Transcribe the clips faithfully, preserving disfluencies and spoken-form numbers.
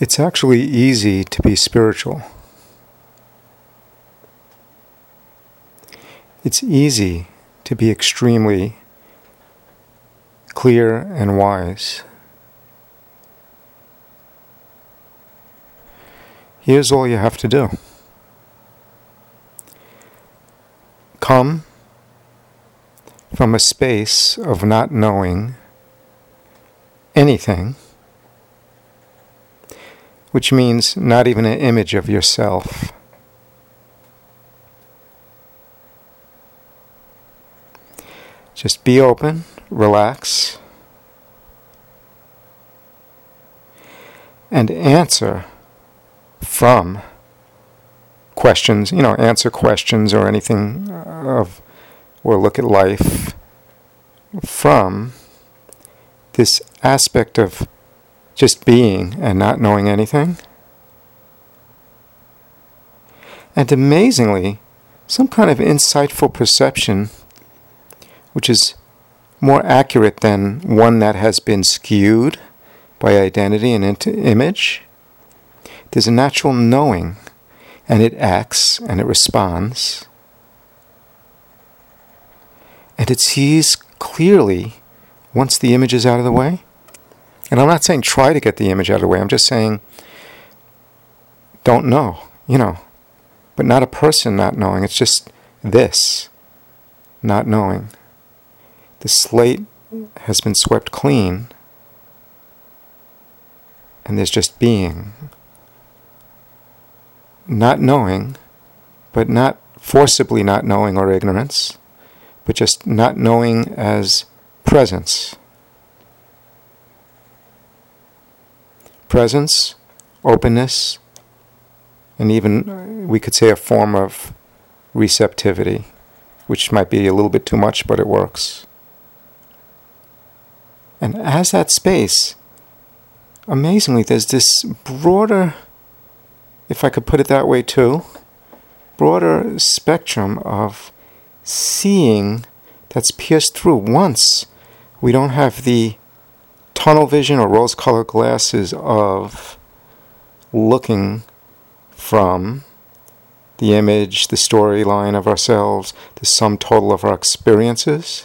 It's actually easy to be spiritual. It's easy to be extremely clear and wise. Here's all you have to do. Come from a space of not knowing anything, which means not even an image of yourself. Just be open, relax, and answer from questions, you know, answer questions or anything of, or look at life from this aspect of just being and not knowing anything. And amazingly, some kind of insightful perception, which is more accurate than one that has been skewed by identity and into image. There's a natural knowing, and it acts and it responds. And it sees clearly once the image is out of the way. And I'm not saying try to get the image out of the way. I'm just saying don't know, you know. But not a person not knowing. It's just this, not knowing. The slate has been swept clean. And there's just being. Not knowing, but not forcibly not knowing or ignorance, but just not knowing as presence. Presence, openness, and even we could say a form of receptivity, which might be a little bit too much, but it works. And as that space, amazingly, there's this broader, if I could put it that way too, broader spectrum of seeing that's pierced through. Once we don't have the tunnel vision or rose-colored glasses of looking from the image, the storyline of ourselves, the sum total of our experiences.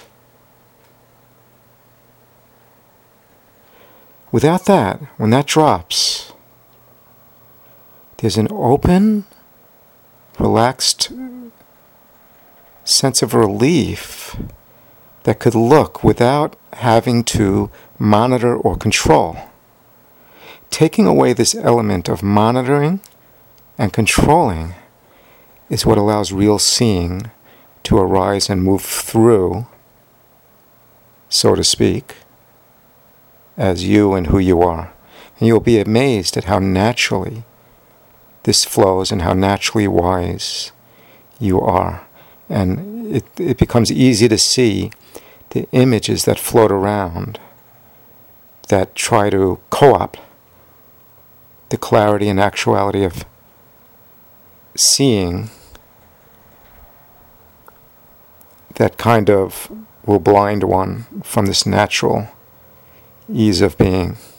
Without that, when that drops, there's an open, relaxed sense of relief that could look without having to monitor or control. Taking away this element of monitoring and controlling is what allows real seeing to arise and move through, so to speak, as you and who you are. And you'll be amazed at how naturally this flows and how naturally wise you are. And it, it becomes easy to see the images that float around that try to co-opt the clarity and actuality of seeing, that kind of will blind one from this natural ease of being.